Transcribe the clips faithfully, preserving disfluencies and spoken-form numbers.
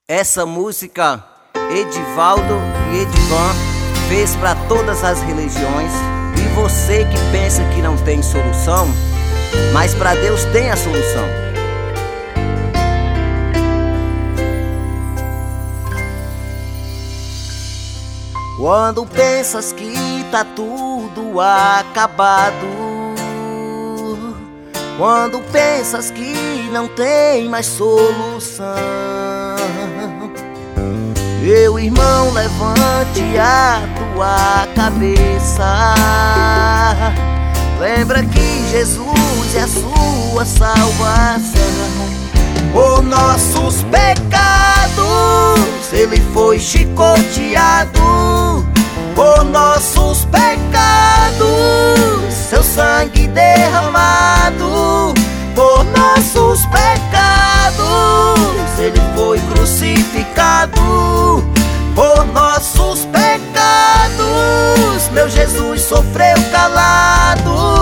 Essa música Edivaldo e Edivan fez para todas as religiões. E você que pensa que não tem solução, mas para Deus tem a solução. Quando pensas que tá tudo acabado, quando pensas que não tem mais solução, meu irmão, levante a tua cabeça. Lembra que Jesus é a sua salvação. Por nossos pecados Ele foi chicoteado. Por nossos pecados seu sangue derramado. Por nossos pecados Ele foi crucificado. Por nossos pecados meu Jesus sofreu calado.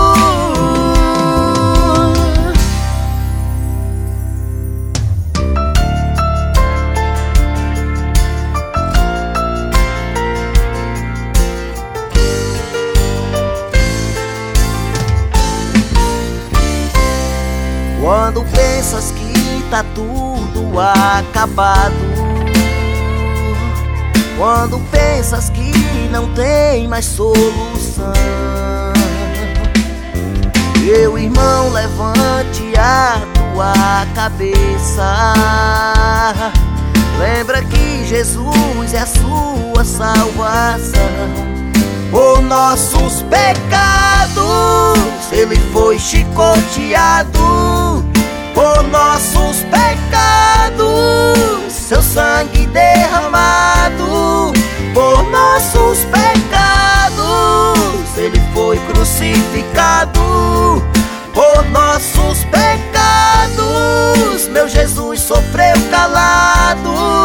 Quando pensas que tá tudo acabado, quando pensas que não tem mais solução, meu irmão, levante a tua cabeça. Lembra que Jesus é a sua salvação. Por nossos pecados Ele foi chicoteado. Por nossos pecados seu sangue derramado. Por nossos pecados Ele foi crucificado. Por nossos pecados meu Jesus sofreu calado.